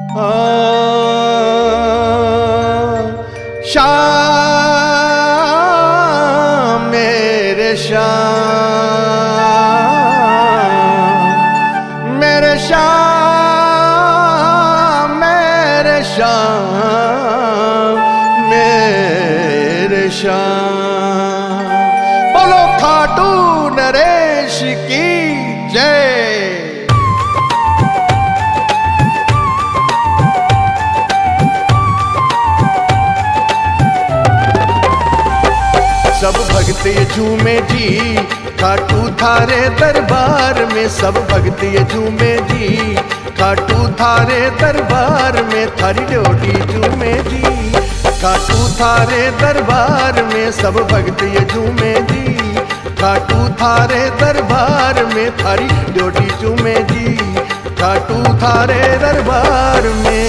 श्याम मेरे श्याम मेरे श्याम मेरे श्याम मेरे श्याम। बोलो खाटू नरेश की जय। सब भक्त ये झूमे जी खाटू थारे दरबार में। सब भक्त ये झूमे जी खाटू थारे दरबार में। थारी ड्योटी झूमे जी खाटू थारे दरबार में। सब भक्त ये झूमे जी खाटू थारे दरबार में। थारी ड्योटी झूमे जी खाटू थारे दरबार में।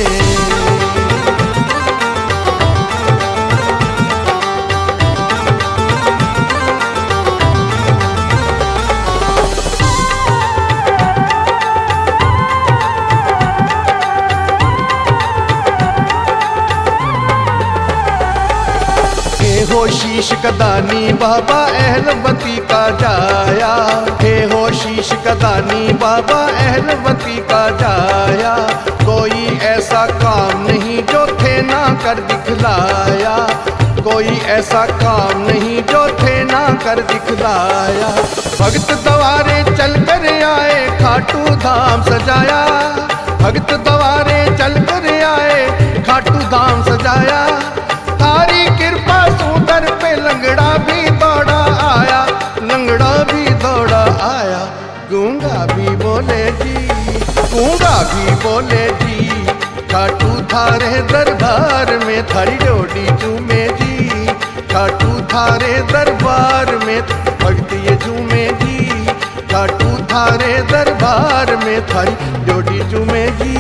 हो शीश कदानी बाबा अहलवती का जाया। हे हो शीश कदानी बाबा अहलवती का जाया। कोई ऐसा काम नहीं जो थे ना कर दिखलाया। कोई ऐसा काम नहीं जो थे ना कर दिखलाया। भक्त द्वारे चल कर आए खाटू धाम सजाया। भक्त द्वारे चल कर आए खाटू धाम सजाया। थारी कृपा सुंदर पे लंगड़ा भी दौड़ा आया। लंगड़ा भी दौड़ा आया। गूंगा भी बोले जी गूंगा भी बोले जी खाटू थारे दरबार में। थारी ड्योटी झूमे जी खाटू थारे दरबार में। भक्त ये झूमे जी खाटू थारे दरबार में। थारी ड्योटी झूमे जी।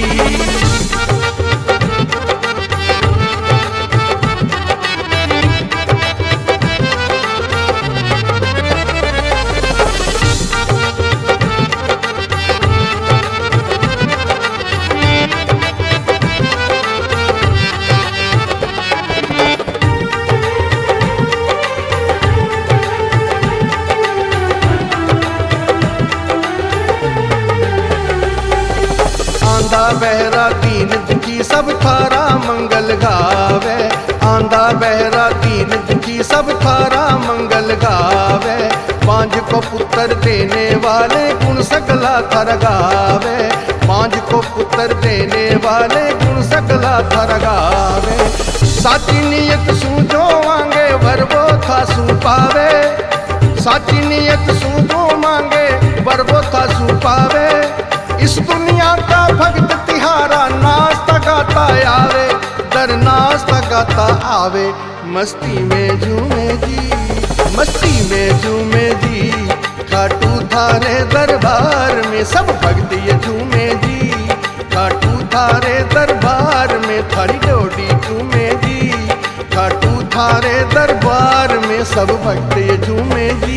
आंधा बहरा दीन दुखी सब थारा मंगल गावे। आंधा बहरा दीन दुखी सब थारा मंगल गावे। पांच को पुत्र देने वाले गुण सकला थर गावे। पांच को पुत्र देने वाले गुण सकला थर गावे। साची नियत सू जो मांगे वर वो था सू पावे। साची नियत सू जो मांगे वर वो था सू पावे। इस दुनिया का भक्त तिहारा नाचता गाता आवे। दर नाचता गाता आवे। मस्ती में झूमे जी मस्ती में झूमे जी खाटू थारे दरबार में। सब भक्त ये झूमे जी खाटू थारे दरबार में। थारी ड्योटी झूमे जी खाटू थारे दरबार में। सब भक्त ये झूमे जी।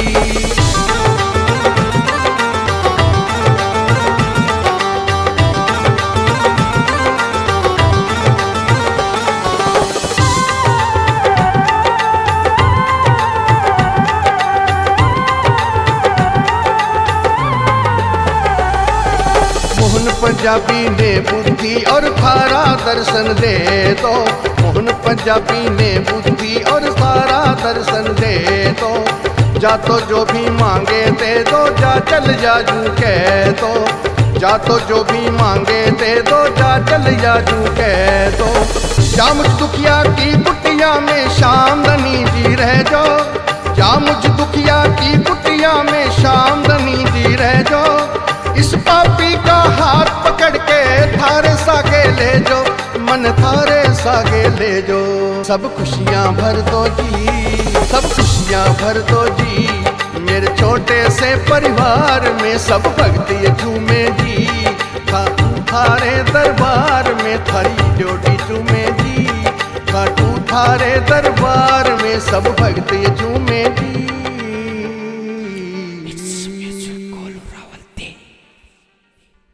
मोहन पंजाबी ने बुद्धि और थारा दर्शन दे दो। मोहन पंजाबी ने बुद्धि और थारा दर्शन दे दो। जा तो जो भी मांगे दे दो जा चल जा जू कह दो। जा तो जो भी मांगे दे दो जा चल जा जू कह दो। जा मुझ दुखिया की कुटिया में शामदनी जी रह जाओ। जा मुझ दुखिया की कुटिया में शामदनी जी रह जाओ। इस पापी का हाथ पकड़ के थारे सागे ले जो। मन थारे सागे ले जो। सब खुशियां भर दो जी सब खुशियां भर दो जी मेरे छोटे से परिवार में। सब भक्त ये झूमे जी खाटू थारे दरबार में। थारी ड्योटी झूमे जी खाटू थारे दरबार में। सब भक्त ये झूमे जी